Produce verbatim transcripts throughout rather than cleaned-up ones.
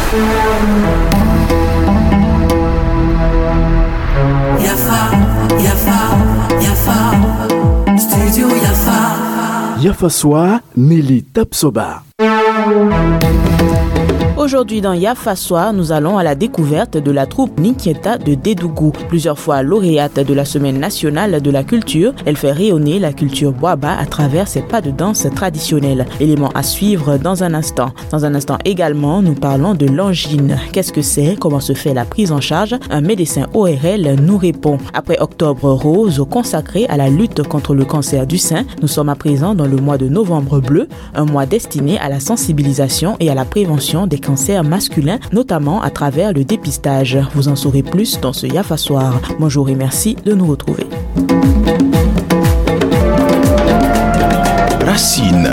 Yafa, Yafa, Yafa, Studio Yafa. Yafa Soir, Nelly Tapsoba. Aujourd'hui dans Yafa Soir, nous allons à la découverte de la troupe Nikieta de Dédougou. Plusieurs fois lauréate de la Semaine nationale de la culture, elle fait rayonner la culture Boaba à travers ses pas de danse traditionnels. Élément à suivre dans un instant. Dans un instant également, nous parlons de l'angine. Qu'est-ce que c'est? Comment se fait la prise en charge? Un médecin O R L nous répond. Après Octobre Rose, consacré à la lutte contre le cancer du sein, nous sommes à présent dans le mois de Novembre Bleu, un mois destiné à la sensibilisation et à la prévention des cancers masculins, notamment à travers le dépistage. Vous en saurez plus dans ce Yafa Soir. Bonjour et merci de nous retrouver. Racine.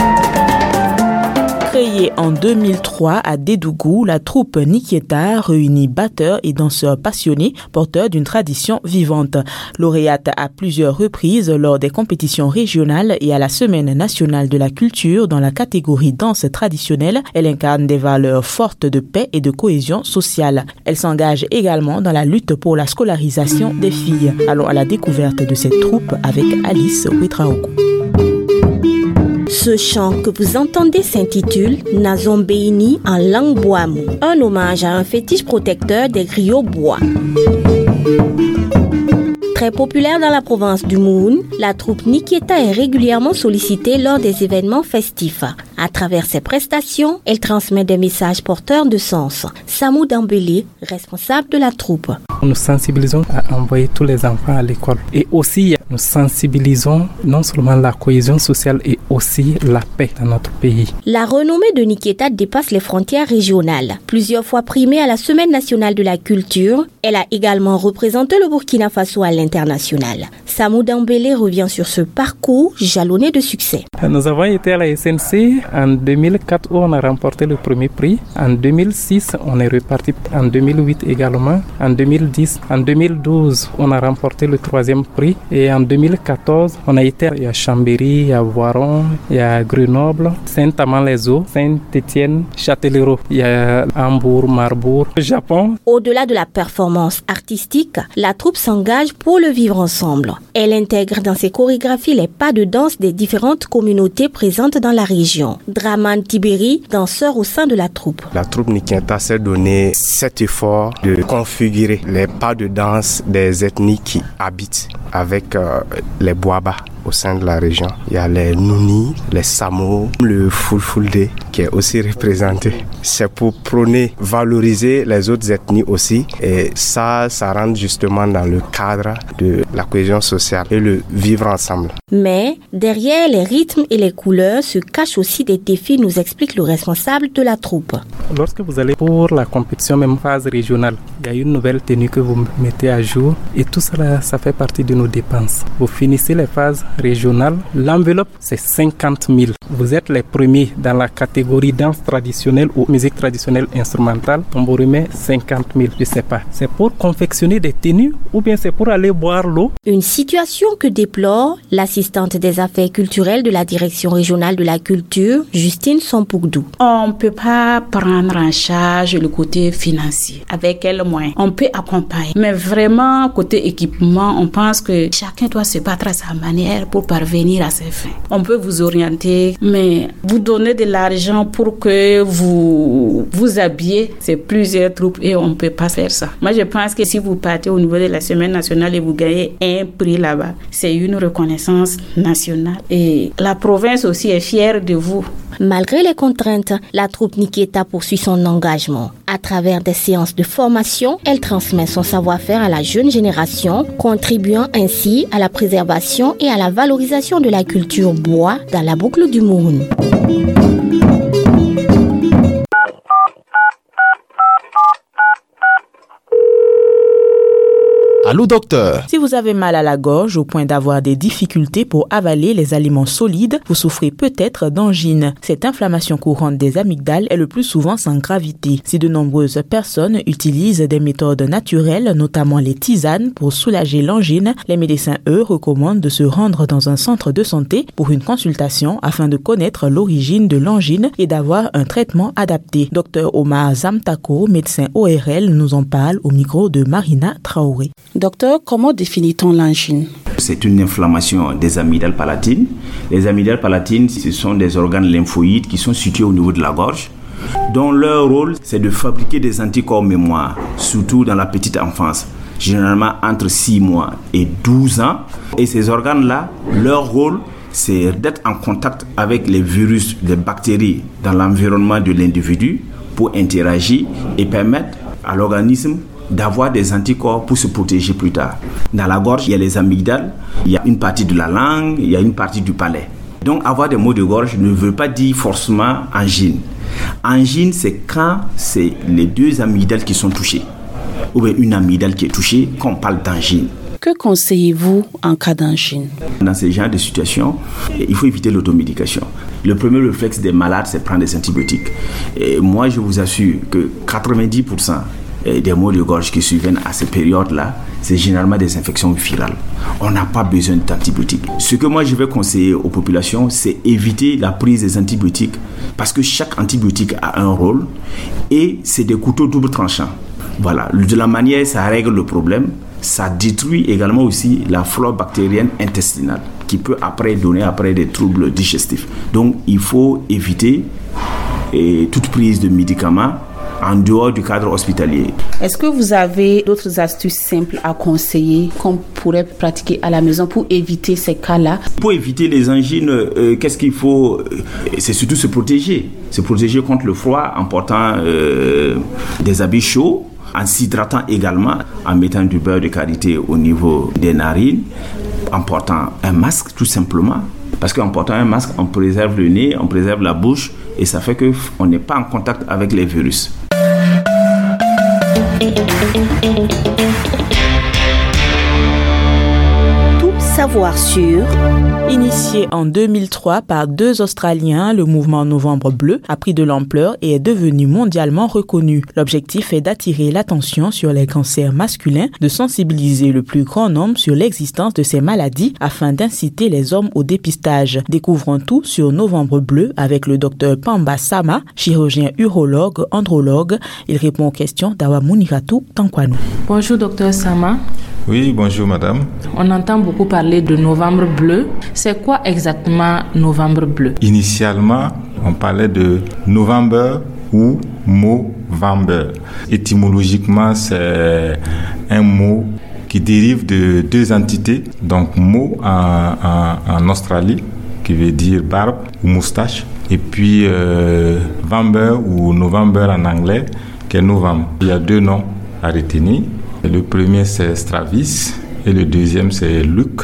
Créée en deux mille trois à Dédougou, la troupe Nikieta réunit batteurs et danseurs passionnés, porteurs d'une tradition vivante. Lauréate à plusieurs reprises lors des compétitions régionales et à la Semaine nationale de la culture dans la catégorie danse traditionnelle, elle incarne des valeurs fortes de paix et de cohésion sociale. Elle s'engage également dans la lutte pour la scolarisation des filles. Allons à la découverte de cette troupe avec Alice Ouetraogo. Ce chant que vous entendez s'intitule Nazombeini en langue boamou, un hommage à un fétiche protecteur des griots bois. Très populaire dans la province du Moun, la troupe Nikieta est régulièrement sollicitée lors des événements festifs. À travers ses prestations, elle transmet des messages porteurs de sens. Samou Dambélé, responsable de la troupe. Nous sensibilisons à envoyer tous les enfants à l'école. Et aussi, nous sensibilisons non seulement la cohésion sociale et aussi la paix dans notre pays. La renommée de Nikieta dépasse les frontières régionales. Plusieurs fois primée à la Semaine nationale de la culture, elle a également représenté le Burkina Faso à l'international. Samou Dambélé revient sur ce parcours jalonné de succès. Nous avons été à la S N C en deux mille quatre où on a remporté le premier prix. En deux mille six, on est reparti en deux mille huit également. En deux mille dix, en deux mille douze, on a remporté le troisième prix. Et en deux mille quatorze, on a été à Chambéry, à Voiron, il y a Grenoble, Saint-Amand-les-Eaux, Saint-Étienne, Châtellerault, il y a Hambourg, Marbourg, Japon. Au-delà de la performance artistique, la troupe s'engage pour le vivre ensemble. Elle intègre dans ses chorégraphies les pas de danse des différentes communautés présentes dans la région. Draman Tiberi, danseur au sein de la troupe. La troupe Nikieta s'est donné cet effort de configurer les pas de danse des ethnies qui habitent avec euh, les Boaba au sein de la région. Il y a les Nouni, les Samo, le Fulfulde qui est aussi représenté. C'est pour prôner, valoriser les autres ethnies aussi. Et ça, ça rentre justement dans le cadre de la cohésion sociale et le vivre ensemble. Mais derrière les rythmes et les couleurs se cachent aussi des défis, nous explique le responsable de la troupe. Lorsque vous allez pour la compétition, même phase régionale, il y a une nouvelle tenue que vous mettez à jour et tout cela, ça fait partie de nos dépenses. Vous finissez les phases régionales, l'enveloppe c'est cinquante mille. Vous êtes les premiers dans la catégorie danse traditionnelle ou musique traditionnelle instrumentale, on vous remet cinquante mille, je ne sais pas. C'est pour confectionner des tenues ou bien c'est pour aller boire l'eau? Une situation que déplore l'assistante des affaires culturelles de la direction régionale de la culture, Justine Sompougdou. On ne peut pas prendre en charge le côté financier avec quels moyens. On peut accompagner, mais vraiment côté équipement, on pense que chacun doit se battre à sa manière pour parvenir à ses fins. On peut vous orienter, mais vous donner de l'argent pour que vous vous habillez, c'est plusieurs troupes et on ne peut pas faire ça. Moi, je pense que si vous partez au niveau de la Semaine nationale et vous gagnez un prix là-bas, c'est une reconnaissance nationale et la province aussi est fière de vous. Malgré les contraintes, la troupe Nikieta poursuit son engagement. À travers des séances de formation, elle transmet son savoir-faire à la jeune génération, contribuant ainsi à la préservation et à la valorisation de la culture bois dans la boucle du Moun. Allô docteur. Si vous avez mal à la gorge au point d'avoir des difficultés pour avaler les aliments solides, vous souffrez peut-être d'angine. Cette inflammation courante des amygdales est le plus souvent sans gravité. Si de nombreuses personnes utilisent des méthodes naturelles, notamment les tisanes, pour soulager l'angine, les médecins, eux, recommandent de se rendre dans un centre de santé pour une consultation afin de connaître l'origine de l'angine et d'avoir un traitement adapté. Docteur Omar Zamtako, médecin O R L, nous en parle au micro de Marina Traoré. Docteur, comment définit-on l'angine? C'est une inflammation des amygdales palatines. Les amygdales palatines, ce sont des organes lymphoïdes qui sont situés au niveau de la gorge, dont leur rôle, c'est de fabriquer des anticorps mémoire, surtout dans la petite enfance, généralement entre six mois et douze ans. Et ces organes-là, leur rôle, c'est d'être en contact avec les virus, les bactéries dans l'environnement de l'individu pour interagir et permettre à l'organisme d'avoir des anticorps pour se protéger plus tard. Dans la gorge, il y a les amygdales, il y a une partie de la langue, il y a une partie du palais. Donc avoir des maux de gorge ne veut pas dire forcément angine. Angine, c'est quand c'est les deux amygdales qui sont touchées, ou bien une amygdale qui est touchée, qu'on parle d'angine. Que conseillez-vous en cas d'angine? Dans ce genre de situation, il faut éviter l'automédication. Le premier réflexe des malades, c'est de prendre des antibiotiques. Et moi, je vous assure que quatre-vingt-dix pour cent des maux de gorge qui surviennent à cette période-là, c'est généralement des infections virales. On n'a pas besoin d'antibiotiques. Ce que moi je vais conseiller aux populations, c'est éviter la prise des antibiotiques parce que chaque antibiotique a un rôle et c'est des couteaux double tranchants. Voilà, de la manière ça règle le problème, ça détruit également aussi la flore bactérienne intestinale qui peut après donner après des troubles digestifs. Donc il faut éviter et, toute prise de médicaments en dehors du cadre hospitalier. Est-ce que vous avez d'autres astuces simples à conseiller qu'on pourrait pratiquer à la maison pour éviter ces cas-là? Pour éviter les angines, euh, qu'est-ce qu'il faut? C'est surtout se protéger. Se protéger contre le froid en portant euh, des habits chauds, en s'hydratant également, en mettant du beurre de karité au niveau des narines, en portant un masque tout simplement. Parce qu'en portant un masque, on préserve le nez, on préserve la bouche et ça fait qu'on n'est pas en contact avec les virus. Tout savoir sur... Initié en deux mille trois par deux Australiens, le mouvement Novembre Bleu a pris de l'ampleur et est devenu mondialement reconnu. L'objectif est d'attirer l'attention sur les cancers masculins, de sensibiliser le plus grand nombre sur l'existence de ces maladies afin d'inciter les hommes au dépistage. Découvrons tout sur Novembre Bleu avec le docteur Pamba Sama, chirurgien urologue, andrologue. Il répond aux questions d'Awa Muniratu Tankwanou. Bonjour docteur Sama. Oui, bonjour madame. On entend beaucoup parler de Novembre Bleu. C'est quoi exactement Novembre Bleu? Initialement, on parlait de November ou Movember. Étymologiquement, c'est un mot qui dérive de deux entités. Donc, Mo en, en, en Australie, qui veut dire barbe ou moustache. Et puis, euh, Vember ou November en anglais, qui est novembre. Il y a deux noms à retenir. Le premier, c'est Stravis et le deuxième, c'est Luc,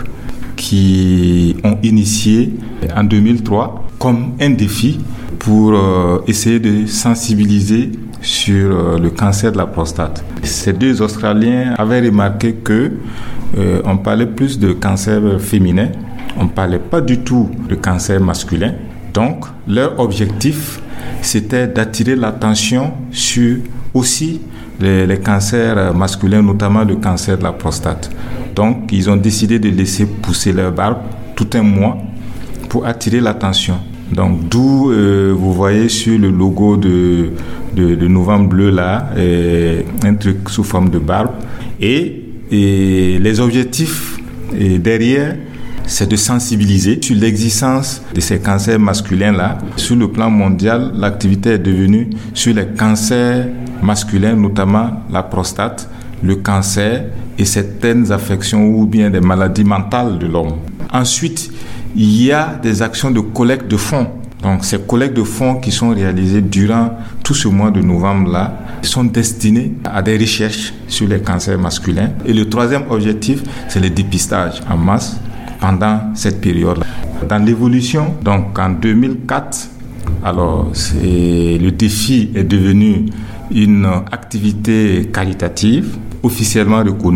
qui ont initié en deux mille trois comme un défi pour euh, essayer de sensibiliser sur euh, le cancer de la prostate. Ces deux Australiens avaient remarqué que euh, on parlait plus de cancer féminin, on parlait pas du tout de cancer masculin. Donc, leur objectif, c'était d'attirer l'attention sur aussi les, les cancers masculins, notamment le cancer de la prostate. Donc, ils ont décidé de laisser pousser leur barbe tout un mois pour attirer l'attention. Donc, d'où euh, vous voyez sur le logo de, de, de Novembre Bleu là, euh, un truc sous forme de barbe. Et, et les objectifs et derrière, c'est de sensibiliser sur l'existence de ces cancers masculins-là. Sur le plan mondial, l'activité est devenue sur les cancers masculins, notamment la prostate, le cancer et certaines affections ou bien des maladies mentales de l'homme. Ensuite, il y a des actions de collecte de fonds. Donc, ces collectes de fonds qui sont réalisées durant tout ce mois de novembre-là sont destinées à des recherches sur les cancers masculins. Et le troisième objectif, c'est le dépistage en masse pendant cette période-là. Dans l'évolution, donc en deux mille quatre, alors c'est, le défi est devenu une activité caritative officiellement reconnue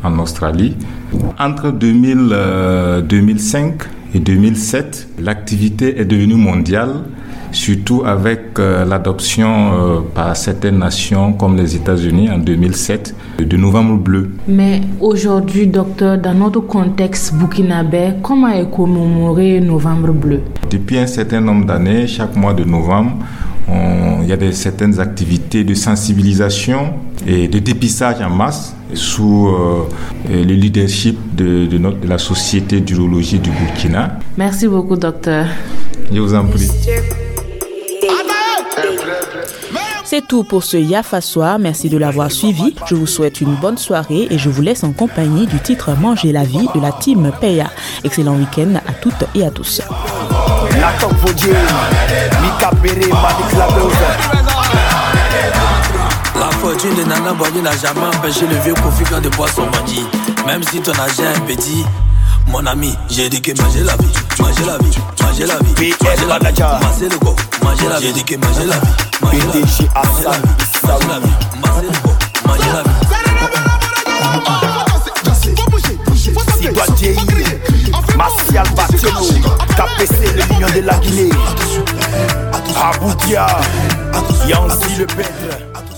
en Australie. Entre deux mille, euh, deux mille cinq et deux mille sept, l'activité est devenue mondiale, surtout avec euh, l'adoption euh, par certaines nations comme les États-Unis en deux mille sept de Novembre Bleu. Mais aujourd'hui, docteur, dans notre contexte burkinabé, comment est commémoré Novembre Bleu? Depuis un certain nombre d'années, chaque mois de novembre, on, il y a des, certaines activités de sensibilisation et de dépistage en masse sous euh, le leadership de, de, notre, de la Société d'urologie du Burkina. Merci beaucoup, docteur. Je vous en prie. C'est tout pour ce Yafa Soir. Merci de l'avoir suivi. Je vous souhaite une bonne soirée et je vous laisse en compagnie du titre Manger la vie de la team Peya. Excellent week-end à toutes et à tous. La fortune de Nana Boigny n'a jamais empêché le vieux configant de boire son mandi. Même si ton âge est un petit, mon ami, j'ai dit que manger la vie, manger la vie, manger la vie, manger la vie, manger le go, manger la vie, j'ai dit que manger la vie, manger la vie, manger la vie, manger le go, manger la vie. Si doit J I, Martial Bacchino, K P C, le lion de la Guinée, Aboudia, Yancy le peintre.